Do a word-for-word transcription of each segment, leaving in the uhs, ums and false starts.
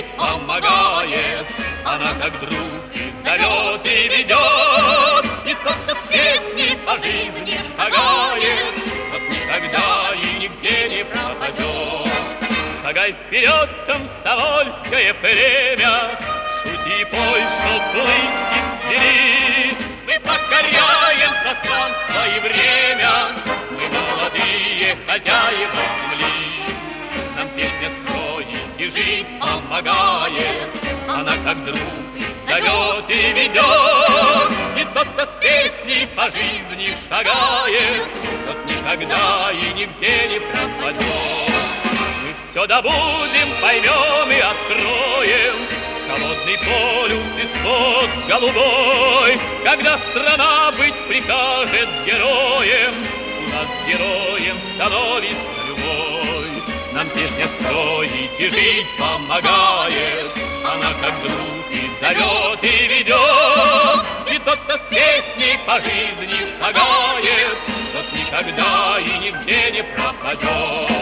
помогает. Она как друг и зовет, и ведет. И тот, кто с песней по жизни шагает, тот никогда и нигде не пропадет. Шагай вперед, комсомольское племя, шути, пой, чтоб улыбки цвели. Мы покоряем пространство и время, мы молодые хозяева земли. Нам песня строить и жить помогает, она как друг и зовет, и ведет. И тот, кто с песней по жизни шагает, тот никогда и нигде не пропадет. Мы все добудем, поймем и откроем холодный полюс и свод голубой. Когда страна быть прикажет героем, у нас героем становится любой. Нам песня строить и жить помогает, она как друг и зовет, и ведет. И тот, кто с песней по жизни шагает, тот никогда и нигде не пропадет.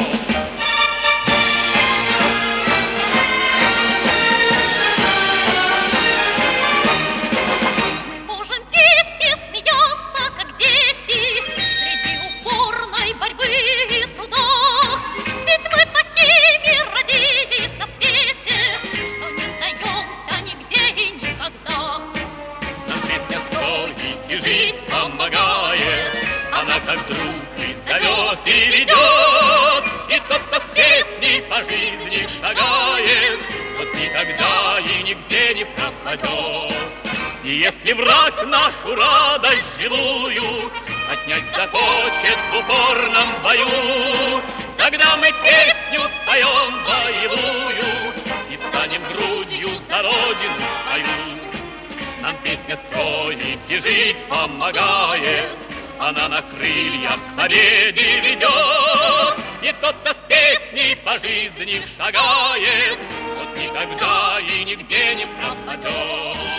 Как друг и зовет, и ведет. И тот, кто с песней по жизни шагает, тот никогда и нигде не пропадет. И если враг нашу радость живую отнять захочет в упорном бою, тогда мы песню споем боевую и станем грудью за родину свою. Нам песня строить и жить помогает, она на крыльях к победе ведет. И тот, кто с песней по жизни шагает, тот никогда и нигде не пропадет.